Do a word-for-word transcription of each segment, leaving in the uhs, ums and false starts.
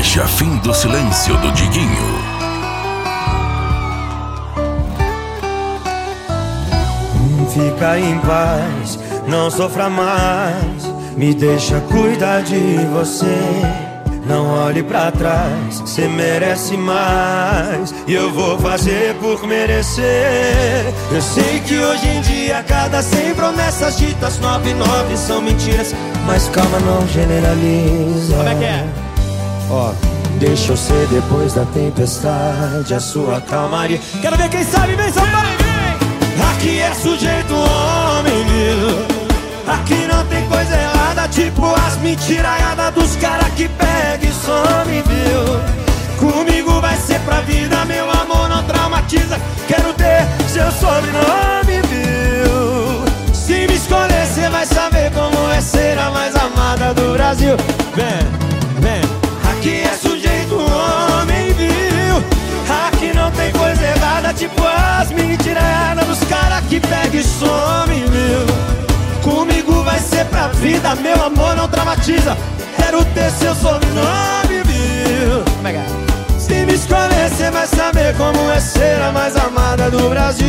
Marcha Fim do Silêncio do Diguinho. Fica em paz, não sofra mais, me deixa cuidar de você. Não olhe pra trás, cê merece mais, e eu vou fazer por merecer. Eu sei que hoje em dia cada cem promessas ditas, nove nove são mentiras, mas calma, não generaliza. Como é que é? Ó, deixa eu ser depois da tempestade a sua calmaria. Quero ver quem sabe, vem São Paulo. Aqui é sujeito homem, viu? Aqui não tem coisa errada, tipo as mentiraiadas dos caras que pega e some, viu? Comigo vai ser pra vida, meu amor não traumatiza. Quero ter seu sobrenome, viu? Se me escolher, cê vai saber como é ser a mais amada do Brasil. Vem, vem. Aqui é sujeito homem, viu? Aqui não tem coisa errada, tipo as mentiraiadas dos caras que pega e some, viu? Comigo vai ser pra vida, meu amor não traumatiza. Quero ter seu sobrenome, viu? Se me escolher, cê vai saber como é ser a mais amada do Brasil.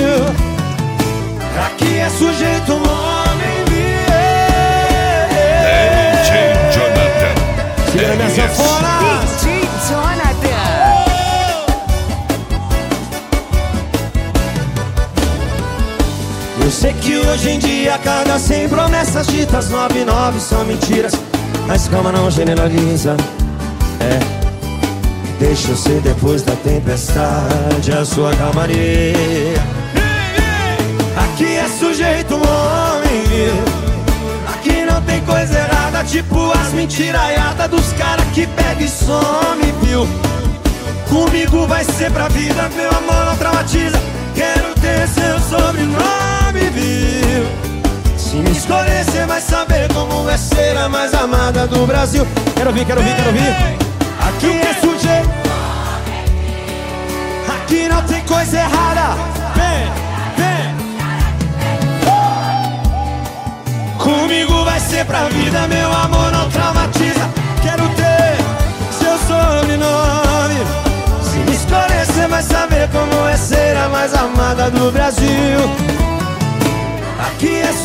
Aqui é sujeito homem, viu? D J Jonathan. Segura minha sanfona. D J Jonathan. Eu sei que hoje em dia cada cem promessas ditas, nove nove são mentiras, mas calma, não generaliza. É, deixa eu ser depois da tempestade a sua calmaria. Aqui é sujeito homem, viu? Aqui não tem coisa errada, tipo as mentiraiadas dos caras que pega e some, viu? Comigo vai ser pra vida, meu amor não traumatiza. Quero ter seu sobrenome, viu? Se me escolher, cê vai saber como é ser a mais amada do Brasil. Quero ouvir, quero ouvir, quero ouvir. Aqui é sujeito, aqui não tem coisa errada. Vem, vem. Comigo vai ser pra vida, meu amor não traumatiza. Quero ter seu sobrenome. Se me escolher, cê vai saber como é ser a mais amada do Brasil. Aqui é